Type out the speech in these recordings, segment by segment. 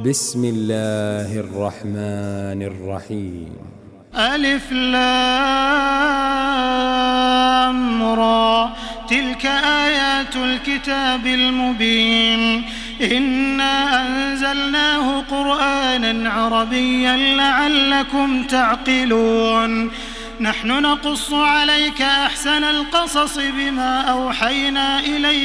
بسم الله الرحمن الرحيم. ألف لام را، تلك آيات الكتاب المبين. إنا أنزلناه قرآنا عربيا لعلكم تعقلون. نحن نقص عليك أحسن القصص بما أوحينا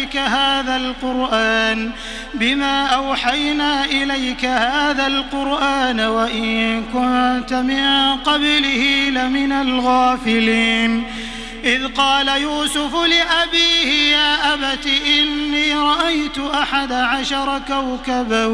إليك هذا القرآن وإن كنت من قبله لمن الغافلين. إذ قال يوسف لأبيه يا أبت إني رأيت 11 كوكبا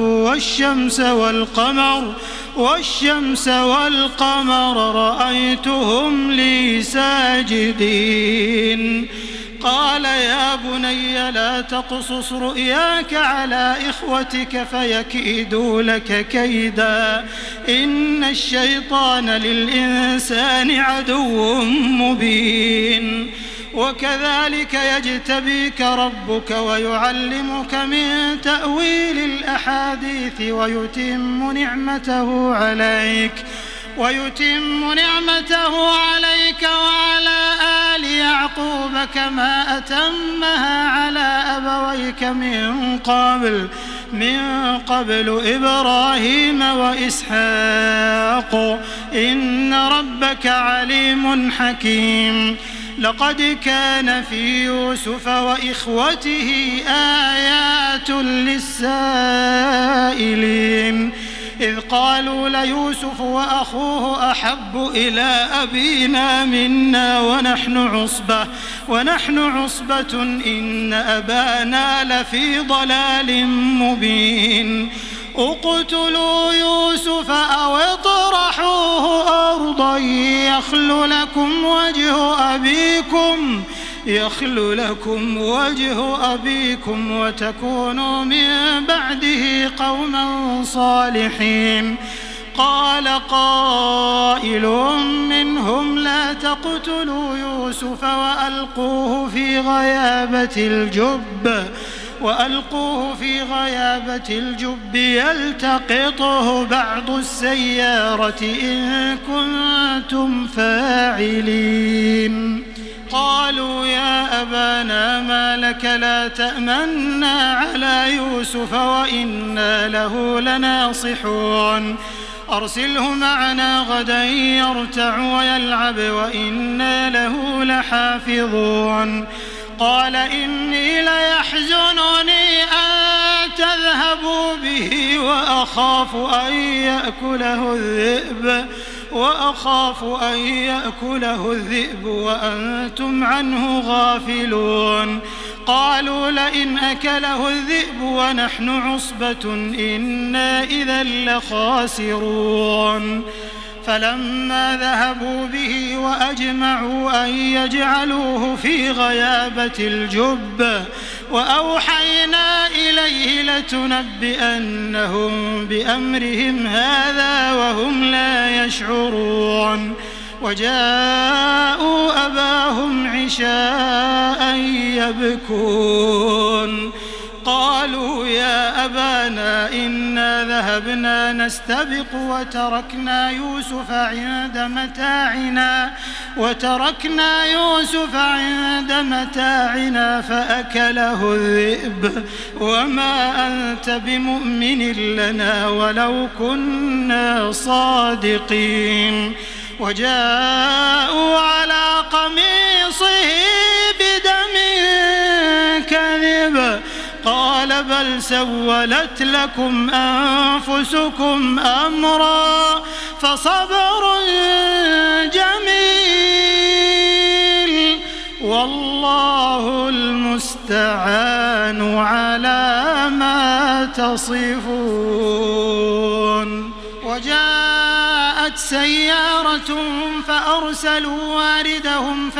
والشمس والقمر رأيتهم لي ساجدين. قال يا بني لا تقصص رؤياك على إخوتك فيكيدوا لك كيدا إن الشيطان للإنسان عدو مبين. وكذلك يجتبيك ربك ويعلمك من تأويل الأحاديث ويتم نعمته عليك وعلى آل يعقوب كما أتمها على أبويك من قبل إبراهيم وإسحاق إن ربك عليم حكيم. لقد كان في يوسف وإخوته آيات للسائلين إذ قالوا ليوسف وأخوه أحب إلى أبينا منا ونحن عصبة إن أبانا لفي ضلال مبين. اقتلوا يوسف أو اطرحوه أرضا يخل لكم وجه أبيكم وتكونوا من بعده قوما صالحين. قال قائل منهم لا تقتلوا يوسف وألقوه في غيابة الجب يلتقطه بعض السيارة إن كنتم فاعلين. قالوا يا أبانا ما لك لا تأمنا على يوسف وإنا له لناصحون. أرسله معنا غدا يرتع ويلعب وإنا له لحافظون. قال إني ليحزنني أن تذهبوا به وأخاف أن يأكله الذئب وأنتم عنه غافلون. قالوا لئن أكله الذئب ونحن عصبة إنا إذا لخاسرون. فلما ذهبوا به وأجمعوا أن يجعلوه في غيابة الجب وأوحينا إليه لتنبئنهم بأمرهم هذا وهم لا يشعرون. وجاءوا أباهم عشاء يبكون. قالوا يا أبانا إنا ذهبنا نستبق وتركنا يوسف عند متاعنا فأكله الذئب وما أنت بمؤمن لنا ولو كنا صادقين. وجاءوا على قميصه بدم كذب قال بل سولت لكم أنفسكم أمرا فصبر جميل والله المستعان على ما تصفون. وجاءت سيارة فأرسلوا واردهم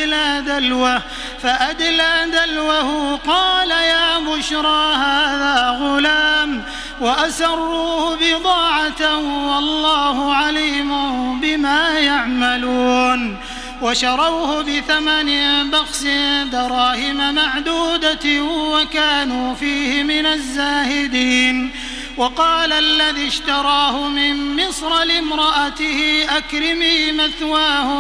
فأدلى دلوه قال يا بشرى هذا غلام وأسروه بضاعة والله عليم بما يعملون. وشروه بثمن بخس دراهم معدودة وكانوا فيه من الزاهدين. وقال الذي اشتراه من مصر لامرأته أكرمي مثواه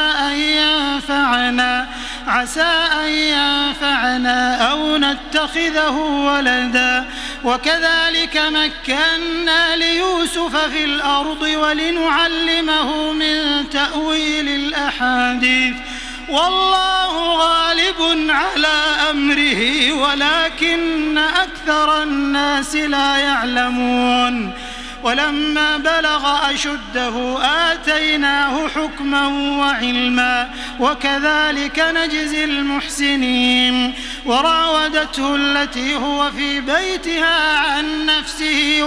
عسى أن ينفعنا أو نتخذه ولدا وكذلك مكنا ليوسف في الأرض ولنعلمه من تأويل الأحاديث والله غالب على أمره ولكن أكثر الناس لا يعلمون ولما بلغ أشده آتيناه حكما وعلما وكذلك نجزي المحسنين وراودته التي هو في بيتها عن نفسه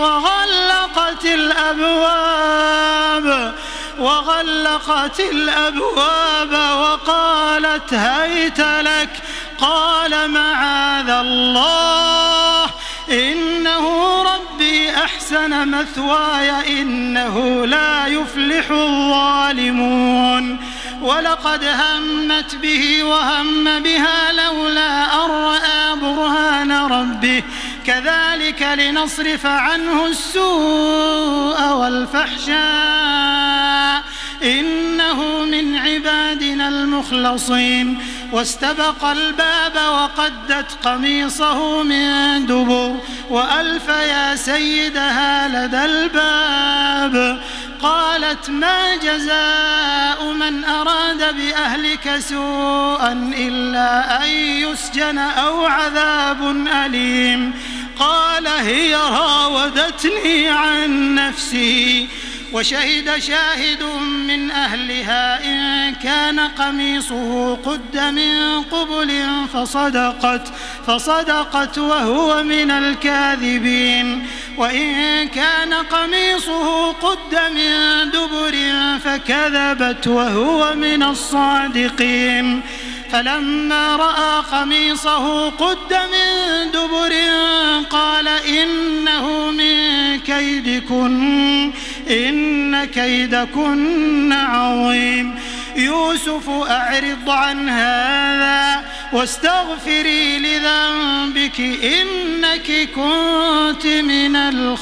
وغلقت الأبواب وقالت هيت لك قال معاذ الله إنه ربي أحسن مثواي إنه لا يفلح الظالمون ولقد همت به وهم بها لولا أن رأى برهان ربه كذلك لنصرف عنه السوء والفحشاء إنه من عبادنا المخلصين واستبق الباب وقدت قميصه من دبر وألف يا سيدها لدى الباب قالت ما جزاء من أراد بأهلك سوءا إلا أن يسجن أو عذاب أليم قال هي راودتني عن نفسي وشهد شاهد من أهلها إن كان قميصه قد من قبل فصدقت وهو من الكاذبين وإن كان قميصه قد من دبر فكذبت وهو من الصادقين فلما رأى قميصه قد من دبر قال إنه من كيدكن إن كيدكن عظيم يوسف أعرض عن هذا واستغفري لذنبك إنك كنت من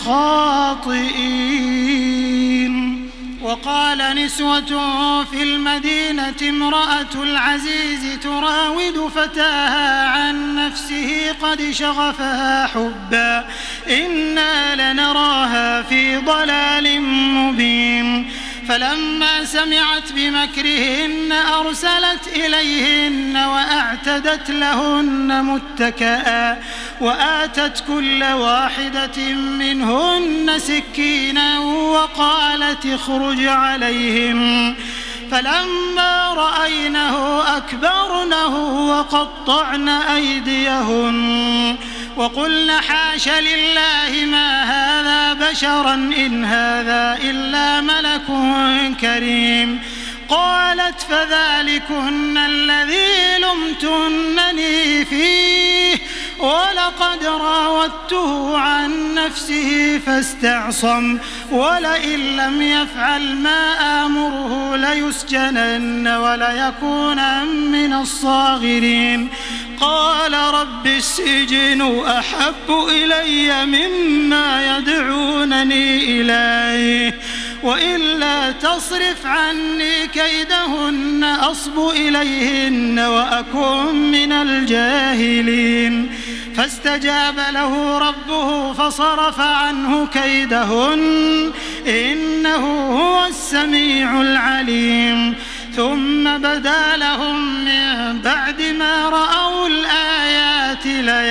الخاطئين وقال نسوة في المدينة امرأة العزيز تراود فتاها عن نفسه قد شغفها حبا إنا لنراها في ضلال مبين فلما سمعت بمكرهن أرسلت إليهن وأعتدت لهن متكئا وآتت كل واحدة منهن سكينا وقالت اخرج عليهم فلما رأينه أكبرنه وقطعن أيديهن وقلن حاش لله ما هذا بشرا إن هذا إلا ملك كريم قالت فذلكن الذي لمتنني فيه ولقد راودته عن نفسه فاستعصم ولئن لم يفعل ما آمره ليسجنن وليكون من الصاغرين قال رب السجن أحب إلي مما يدعونني إليه وإلا تصرف عني كيدهن أصب إليهن وأكن من الجاهلين فاستجاب له ربه فصرف عنه كيدهن إنه هو السميع العليم ثم بدا لهم من بعد ما رأوا الآيات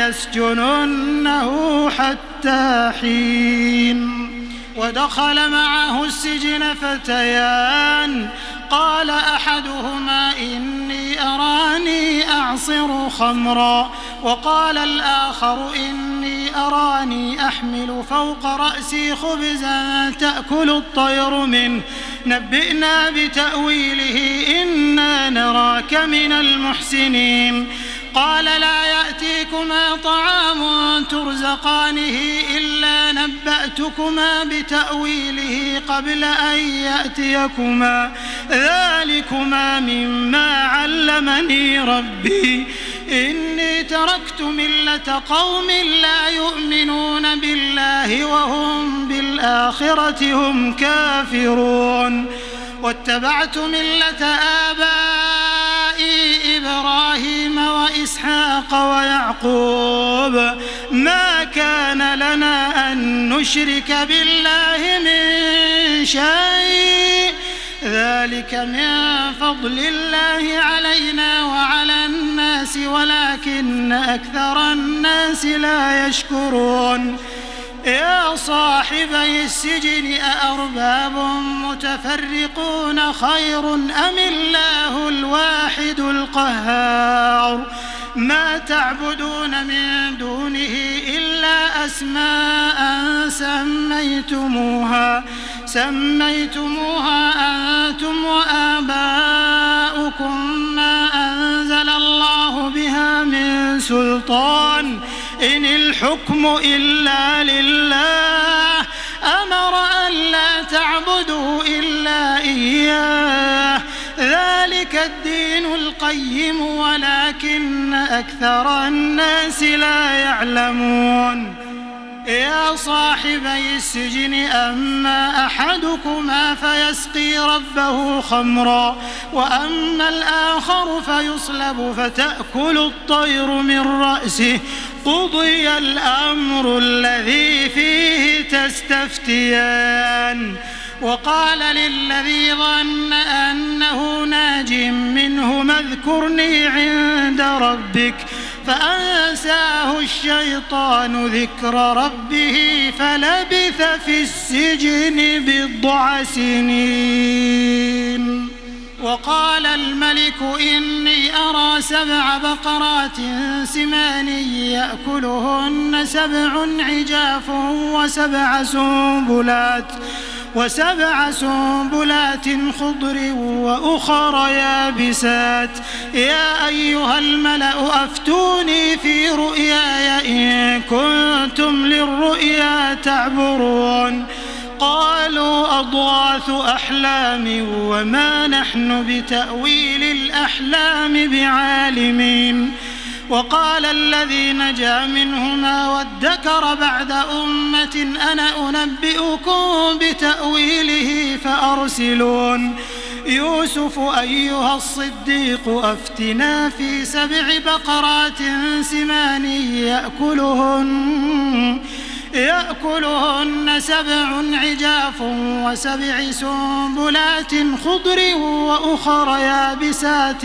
ليسجننه حتى حين ودخل معه السجن فتيان قال أحدهما إني أراني أعصر خمرا وقال الآخر إني أراني أحمل فوق رأسي خبزا تأكل الطير منه نبئنا بتأويله إنا نراك من المحسنين قال لا يأتيكما طعام ترزقانه إلا نبأتكما بتأويله قبل أن يأتيكما ذلكما مما علمني ربي إني تركت ملة قوم لا يؤمنون بالله وهم بالآخرة هم كافرون واتبعت ملة آبائي إبراهيم وإسحاق ويعقوب ما كان لنا أن نشرك بالله من شيء ذلك من فضل الله علينا وعلى الناس ولكن أكثر الناس لا يشكرون يا صاحبي السجن أأرباب متفرقون خير أم الله الواحد القهار ما تعبدون من دونه إلا أسماء سميتموها أنتم وآباؤكم ما أنزل الله بها من سلطان إن الحكم إلا لله أمر أن لا تعبدوا إلا إياه ذلك الدين القيم ولكن أكثر الناس لا يعلمون يا صاحبي السجن أما أحدكما فيسقي ربه خمرا وأما الآخر فيصلب فتأكل الطير من رأسه قضي الأمر الذي فيه تستفتيان وقال للذي ظن أنه ناج منهما اذكرني عند ربك فأنساه الشيطان ذكر ربه فلبث في السجن بضع سنين وقال الملك إني أرى 7 بقرات سمان يأكلهن 7 عجاف وسبع سنبلات خضر وأخر يابسات يا أيها الملأ أفتوني في رؤياي إن كنتم للرؤيا تعبرون قالوا أضغاث أحلام وما نحن بتأويل الأحلام بعالمين وقال الذي نجا منهما وادكر بعد أمة أنا أنبئكم بتأويله فأرسلون يوسف أيها الصديق أفتنا في 7 بقرات سمان يأكلهن 7 عجاف و7 سنبلات خضر وأخر يابسات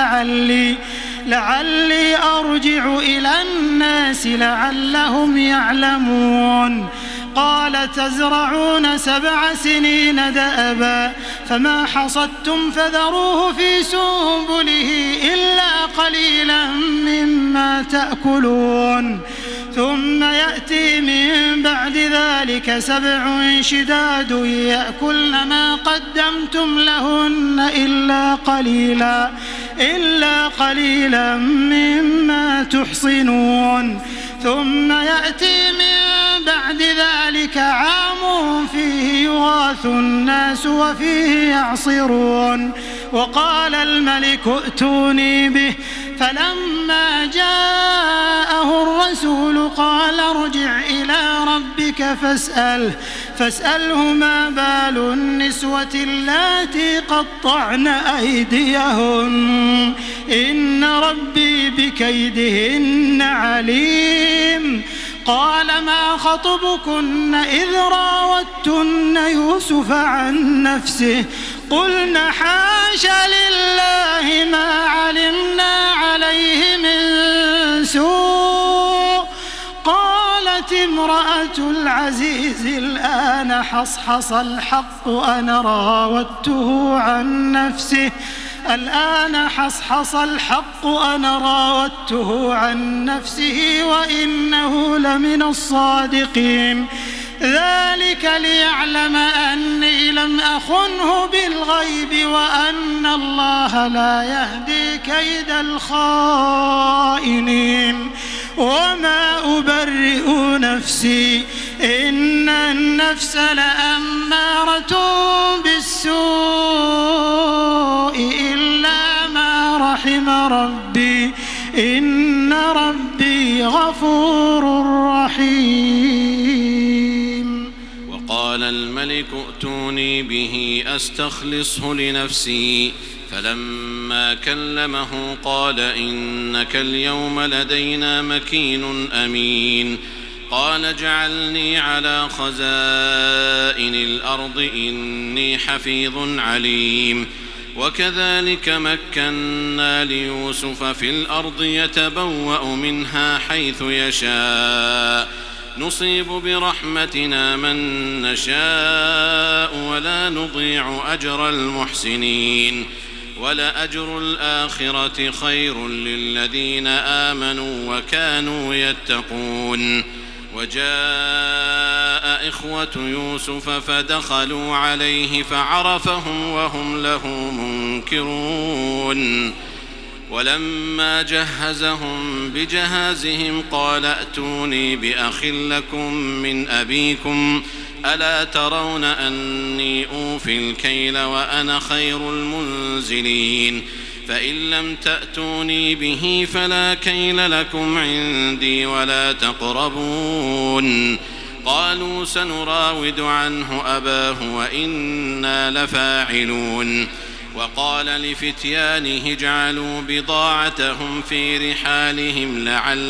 لعلي أرجع إلى الناس لعلهم يعلمون قال تزرعون 7 سنين دأبا فما حصدتم فذروه في سنبله إلا قليلا مما تأكلون ثم يأتي من بعد ذلك 7 شداد يأكلن ما قدمتم لهن إلا قليلا مما تحصنون ثم يأتي من بعد ذلك عام فيه يغاث الناس وفيه يعصرون وقال الملك ائتوني به فلما جاءه الرسول قال ارجع إلى ربك فاسأله ما بال النسوة اللاتي قطعن أيديهن إن ربي بكيدهن عليم قال ما خطبكن إذ راوتن يوسف عن نفسه قلنا حاش لله ما علمنا عليه من سوء قالت امرأة العزيز الآن حصحص الحق أنا راودته عن نفسه وإنه لمن الصادقين ذلك ليعلم أني لم أخنه بالغيب وأن الله لا يهدي كيد الخائنين وما أبرئ نفسي إن النفس لأمارة بالسوء إلا ما رحم ربي إن غفور رحيم. وقال الملك ائتوني به أستخلصه لنفسي فلما كلمه قال إنك اليوم لدينا مكين أمين. قال اجعلني على خزائن الأرض إني حفيظ عليم. وكذلك مكنا ليوسف في الأرض يتبوأ منها حيث يشاء نصيب برحمتنا من نشاء ولا نضيع أجر المحسنين ولأجر الآخرة خير للذين آمنوا وكانوا يتقون. وجاء إخوة يوسف فدخلوا عليه فعرفهم وهم له منكرون. ولما جهزهم بجهازهم قال ائتوني بأخ لكم من أبيكم ألا ترون أني أوفي الكيل وأنا خير المنزلين فإن لم تأتوني به فلا كيل لكم عندي ولا تقربون. قالوا سنراود عنه أباه وإنا لفاعلون. وقال لفتيانه اجعلوا بضاعتهم في رحالهم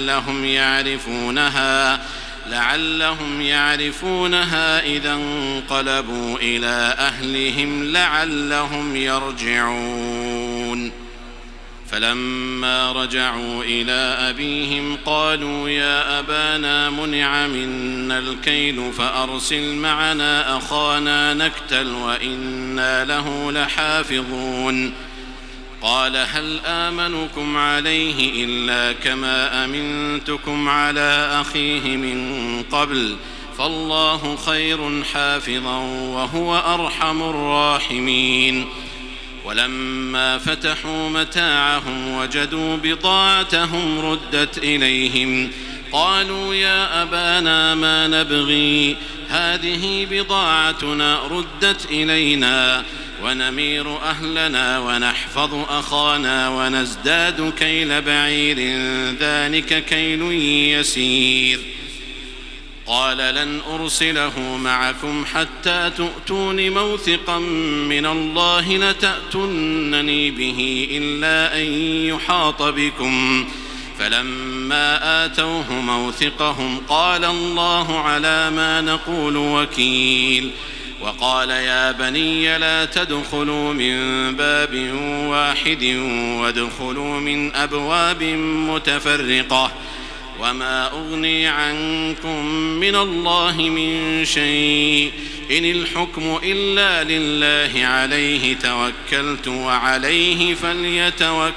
لعلهم يعرفونها إذا انقلبوا إلى أهلهم لعلهم يرجعون. فلما رجعوا إلى أبيهم قالوا يا أبانا منع منا الكيل فأرسل معنا أخانا نكتل وإنا له لحافظون. قال هل آمنكم عليه إلا كما أمنتكم على أخيه من قبل فالله خير حافظا وهو أرحم الراحمين. ولما فتحوا متاعهم وجدوا بضاعتهم ردت إليهم قالوا يا أبانا ما نبغي هذه بضاعتنا ردت إلينا ونمير أهلنا ونحفظ أخانا ونزداد كيل بعير ذلك كيل يسير. قال لن أرسله معكم حتى تؤتون موثقا من الله لتأتونني به إلا أن يحاط بكم. فلما آتوه موثقهم قال الله على ما نقول وكيل. وقال يا بني لا تدخلوا من باب واحد وادخلوا من أبواب متفرقة وما أغني عنكم من الله من شيء إن الحكم إلا لله عليه توكلت وعليه فليتوكل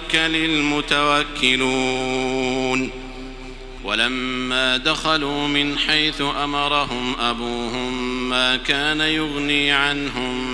المتوكلون. ولما دخلوا من حيث أمرهم أبوهم ما كان يغني عنهم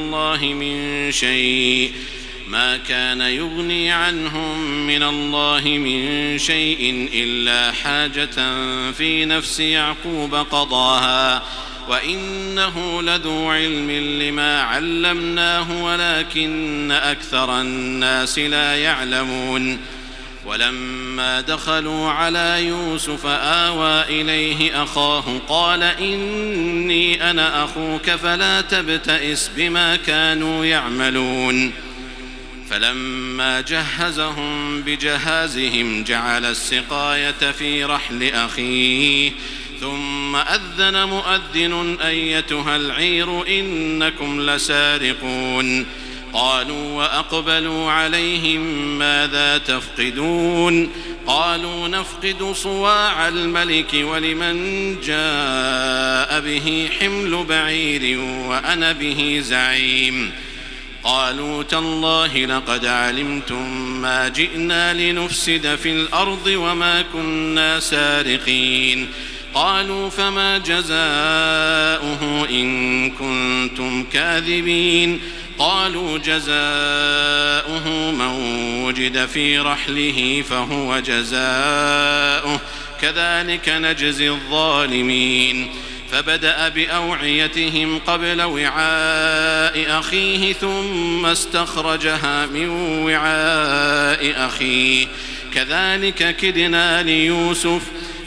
من الله من شيء إلا حاجة في نفس يعقوب قضاها وإنه لذو علم لما علمناه ولكن أكثر الناس لا يعلمون. ولما دخلوا على يوسف آوى إليه أخاه قال إني أنا أخوك فلا تبتئس بما كانوا يعملون. فلما جهزهم بجهازهم جعل السقاية في رحل أخيه ثم أذن مؤذن أيتها العير إنكم لسارقون. قالوا وأقبلوا عليهم ماذا تفقدون؟ قالوا نفقد صواع الملك ولمن جاء به حمل بعير وأنا به زعيم. قالوا تالله لقد علمتم ما جئنا لنفسد في الأرض وما كنا سارقين. قالوا فما جزاؤه إن كنتم كاذبين؟ قالوا جزاؤه من وجد في رحله فهو جزاؤه كذلك نجزي الظالمين. فبدأ بأوعيتهم قبل وعاء أخيه ثم استخرجها من وعاء أخيه كذلك كدنا ليوسف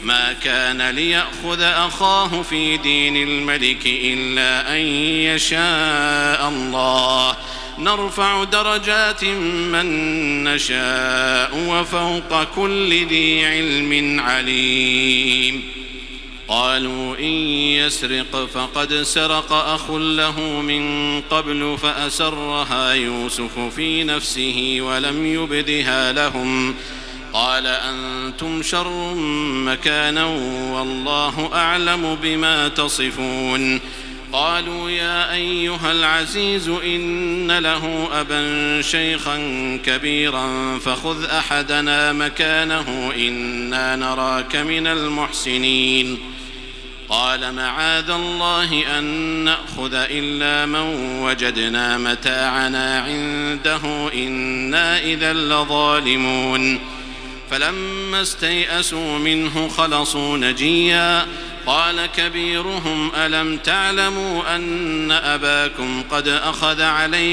ما كان ليأخذ أخاه في دين الملك إلا أن يشاء الله نرفع درجات من نشاء وفوق كل ذي علم عليم. قالوا إن يسرق فقد سرق أخ له من قبل فأسرها يوسف في نفسه ولم يبدها لهم قال أنتم شر مكانا والله أعلم بما تصفون. قالوا يا أيها العزيز إن له أبا شيخا كبيرا فخذ أحدنا مكانه إنا نراك من المحسنين. قال معاذ الله أن نأخذ إلا من وجدنا متاعنا عنده إنا إذا لظالمون. فلما استيئسوا منه خلصوا نجيا قال كبيرهم ألم تعلموا أن أباكم قد أخذ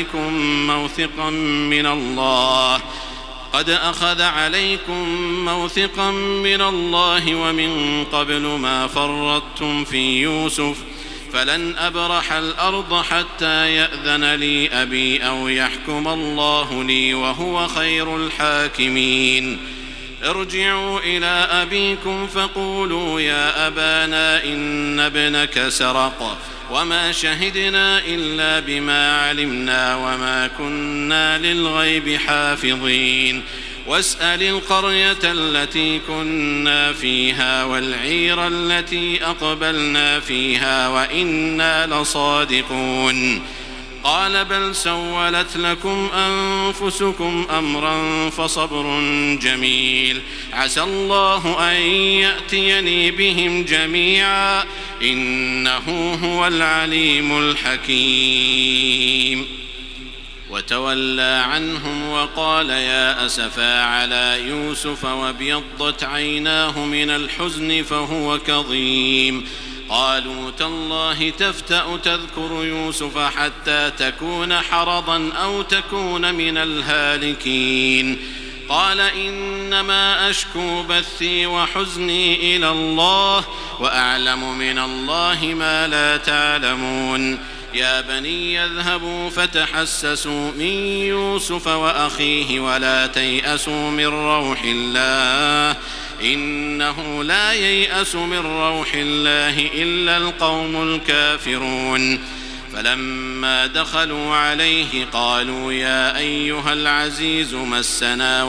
عليكم موثقا من الله ومن قبل ما فرطتم في يوسف فلن أبرح الأرض حتى يأذن لي أبي أو يحكم الله لي وهو خير الحاكمين. ارجعوا إلى أبيكم فقولوا يا أبانا إن ابنك سرق وما شهدنا إلا بما علمنا وما كنا للغيب حافظين. واسأل القرية التي كنا فيها والعير التي أقبلنا فيها وإنا لصادقون. قال بل سولت لكم أنفسكم أمرا فصبر جميل عسى الله أن يأتيني بهم جميعا إنه هو العليم الحكيم. وتولى عنهم وقال يا أسفا على يوسف وابيضت عيناه من الحزن فهو كظيم. قالوا تالله تفتأ تذكر يوسف حتى تكون حرضا أو تكون من الهالكين. قال إنما أشكو بثي وحزني إلى الله وأعلم من الله ما لا تعلمون. يا بني يذهبوا فتحسسوا من يوسف وأخيه ولا تيأسوا من روح الله إنه لا ييأس من روح الله إلا القوم الكافرون. فلما دخلوا عليه قالوا يا أيها العزيز مسنا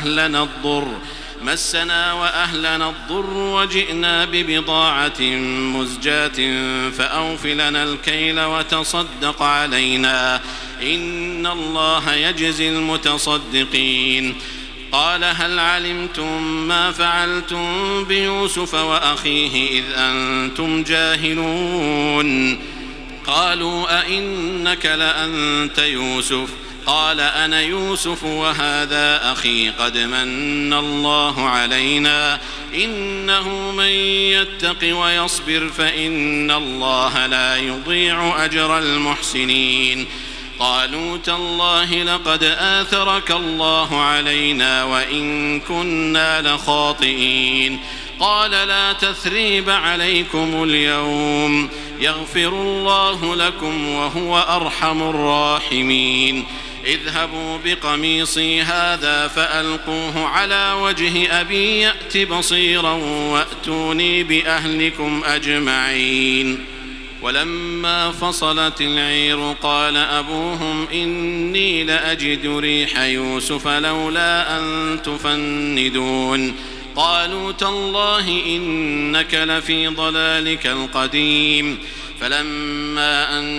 وأهلنا الضر وجئنا ببضاعة مزجاة فأوف لنا الكيل وتصدق علينا إن الله يجزي المتصدقين. قال هل علمتم ما فعلتم بيوسف وأخيه إذ أنتم جاهلون؟ قالوا أئنك لأنت يوسف؟ قال أنا يوسف وهذا أخي قد من الله علينا إنه من يتق ويصبر فإن الله لا يضيع أجر المحسنين. قالوا تالله لقد آثرك الله علينا وإن كنا لخاطئين. قال لا تثريب عليكم اليوم يغفر الله لكم وهو أرحم الراحمين. اذهبوا بقميصي هذا فألقوه على وجه أبي يأت بصيرا وأتوني بأهلكم أجمعين. ولما فصلت العير قال أبوهم إني لأجد ريح يوسف لولا أن تفندون. قالوا تالله إنك لفي ضلالك القديم. فلما أن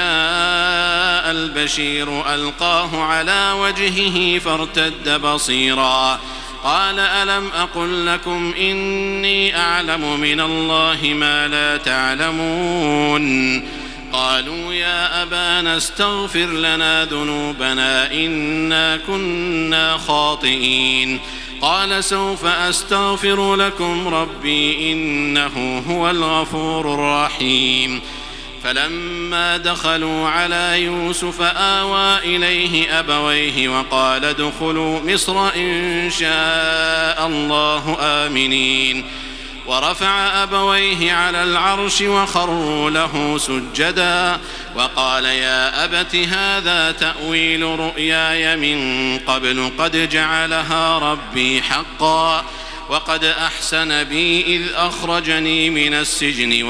جاء البشير ألقاه على وجهه فارتد بصيرا قال ألم أقل لكم إني أعلم من الله ما لا تعلمون؟ قالوا يا أبانا استغفر لنا ذنوبنا إنا كنا خاطئين. قال سوف أستغفر لكم ربي إنه هو الغفور الرحيم. فلما دخلوا على يوسف آوى إليه أبويه وقال ادخلوا مصر إن شاء الله آمنين. ورفع أبويه على العرش وخروا له سجدا وقال يا أبت هذا تأويل رؤياي من قبل قد جعلها ربي حقا وقد أحسن بي إذ أخرجني من السجن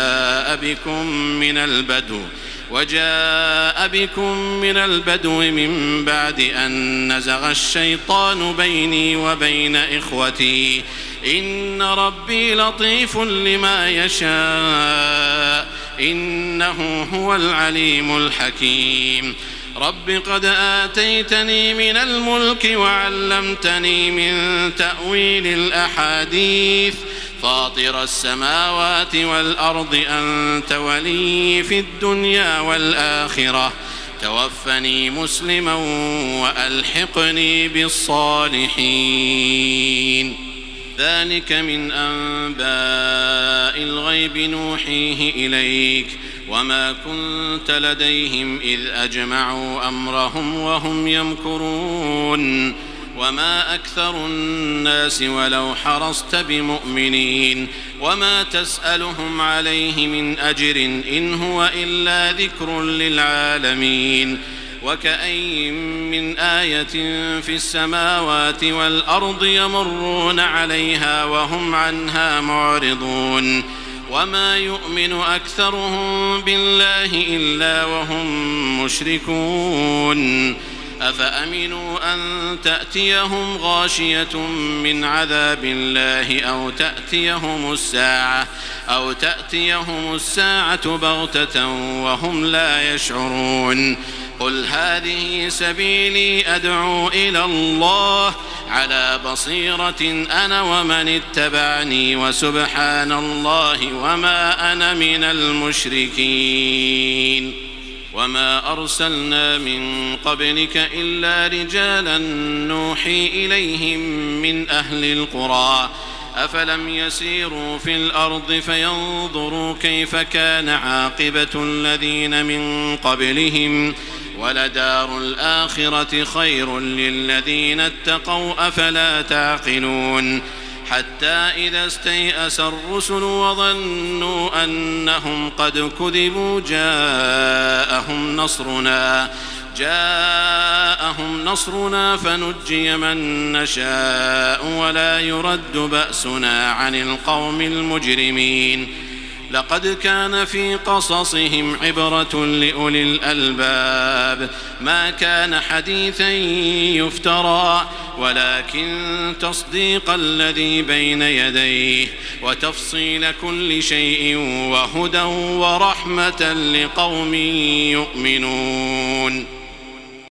وجاء بكم من البدو من بعد أن نزغ الشيطان بيني وبين إخوتي إن ربي لطيف لما يشاء إنه هو العليم الحكيم رب قد آتيتني من الملك وعلمتني من تأويل الأحاديث فاطر السماوات والأرض أنت ولي في الدنيا والآخرة توفني مسلما وألحقني بالصالحين ذلك من أنباء الغيب نوحيه إليك وما كنت لديهم إذ أجمعوا أمرهم وهم يمكرون وما أكثر الناس ولو حرصت بمؤمنين وما تسألهم عليه من أجر إن هو إلا ذكر للعالمين وكأين من آية في السماوات والأرض يمرون عليها وهم عنها معرضون وما يؤمن أكثرهم بالله إلا وهم مشركون أفأمنوا أن تأتيهم غاشية من عذاب الله أو تأتيهم الساعة بغتة وهم لا يشعرون قل هذه سبيلي أدعو إلى الله على بصيرة أنا ومن اتبعني وسبحان الله وما أنا من المشركين وما أرسلنا من قبلك إلا رجالا نوحي إليهم من أهل القرى أفلم يسيروا في الأرض فينظروا كيف كان عاقبة الذين من قبلهم ولدار الآخرة خير للذين اتقوا أفلا تعقلون حتى إذا استيأس الرسل وظنوا أنهم قد كذبوا جاءهم نصرنا فنجي من نشاء ولا يرد بأسنا عن القوم المجرمين لقد كان في قصصهم عبرة لأولي الألباب ما كان حديثا يفترى ولكن تصديق الذي بين يديه وتفصيل كل شيء وهدى ورحمة لقوم يؤمنون